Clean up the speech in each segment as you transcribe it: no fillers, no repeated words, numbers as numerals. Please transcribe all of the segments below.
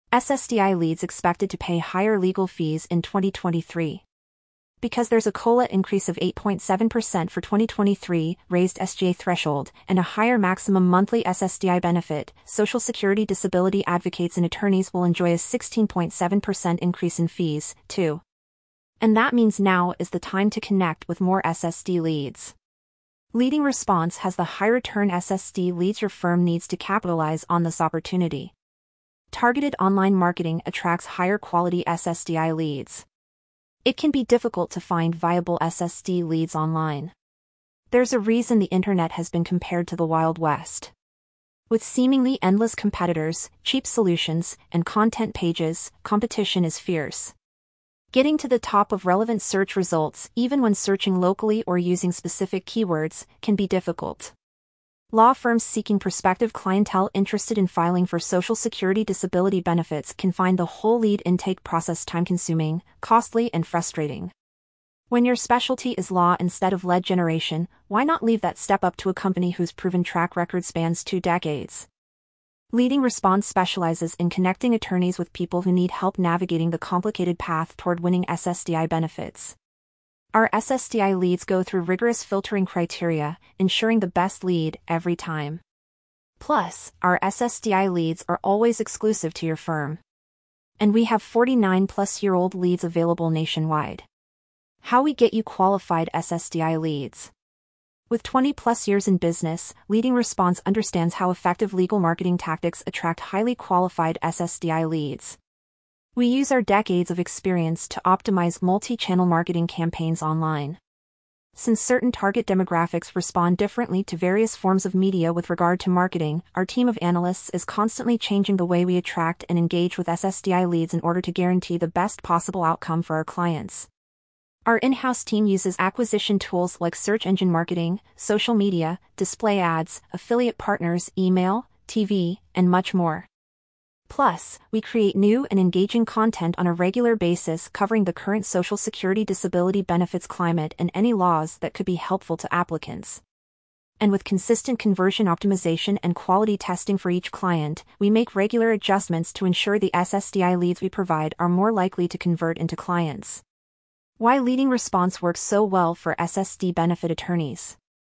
SSDI leads expected to pay higher legal fees in 2023. Because there's a COLA increase of 8.7% for 2023, raised SGA threshold, and a higher maximum monthly SSDI benefit, Social Security disability advocates and attorneys will enjoy a 16.7% increase in fees, too. And that means now is the time to connect with more SSD leads. Leading Response has the high return SSD leads your firm needs to capitalize on this opportunity. Targeted online marketing attracts higher quality SSDI leads. It can be difficult to find viable SSD leads online. There's a reason the internet has been compared to the Wild West. With seemingly endless competitors, cheap solutions, and content pages, competition is fierce. Getting to the top of relevant search results, even when searching locally or using specific keywords, can be difficult. Law firms seeking prospective clientele interested in filing for Social Security disability benefits can find the whole lead intake process time-consuming, costly, and frustrating. When your specialty is law instead of lead generation, why not leave that step up to a company whose proven track record spans 2 decades? Leading Response specializes in connecting attorneys with people who need help navigating the complicated path toward winning SSDI benefits. Our SSDI leads go through rigorous filtering criteria, ensuring the best lead every time. Plus, our SSDI leads are always exclusive to your firm. And we have 49-plus-year-old leads available nationwide. How we get you qualified SSDI leads. With 20-plus years in business, Leading Response understands how effective legal marketing tactics attract highly qualified SSDI leads. We use our decades of experience to optimize multi-channel marketing campaigns online. Since certain target demographics respond differently to various forms of media with regard to marketing, our team of analysts is constantly changing the way we attract and engage with SSDI leads in order to guarantee the best possible outcome for our clients. Our in-house team uses acquisition tools like search engine marketing, social media, display ads, affiliate partners, email, TV, and much more. Plus, we create new and engaging content on a regular basis covering the current Social Security disability benefits climate and any laws that could be helpful to applicants. And with consistent conversion optimization and quality testing for each client, we make regular adjustments to ensure the SSDI leads we provide are more likely to convert into clients. Why Leading Response works so well for SSD benefit attorneys.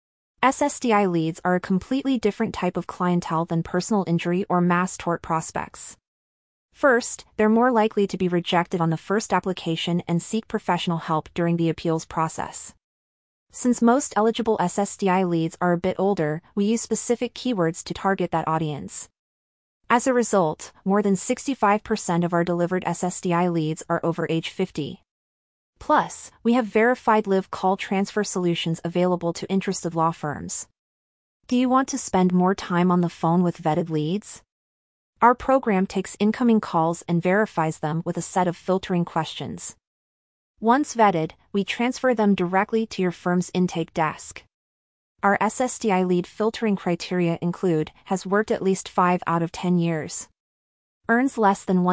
SSDI leads are a completely different type of clientele than personal injury or mass tort prospects. First, they're more likely to be rejected on the first application and seek professional help during the appeals process. Since most eligible SSDI leads are a bit older, we use specific keywords to target that audience. As a result, more than 65% of our delivered SSDI leads are over age 50. Plus, we have verified live call transfer solutions available to interested law firms. Do you want to spend more time on the phone with vetted leads? Our program takes incoming calls and verifies them with a set of filtering questions. Once vetted, we transfer them directly to your firm's intake desk. Our SSDI lead filtering criteria include: has worked at least 5 out of 10 years, earns less than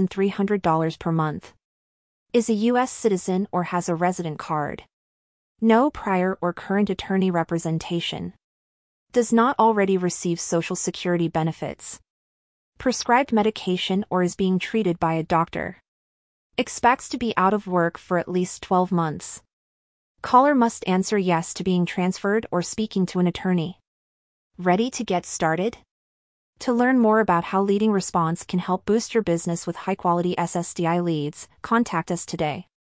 $1,300 per month, is a U.S. citizen or has a resident card, no prior or current attorney representation, does not already receive Social Security benefits, prescribed medication or is being treated by a doctor, expects to be out of work for at least 12 months. Caller must answer yes to being transferred or speaking to an attorney. Ready to get started? To learn more about how Leading Response can help boost your business with high-quality SSDI leads, contact us today.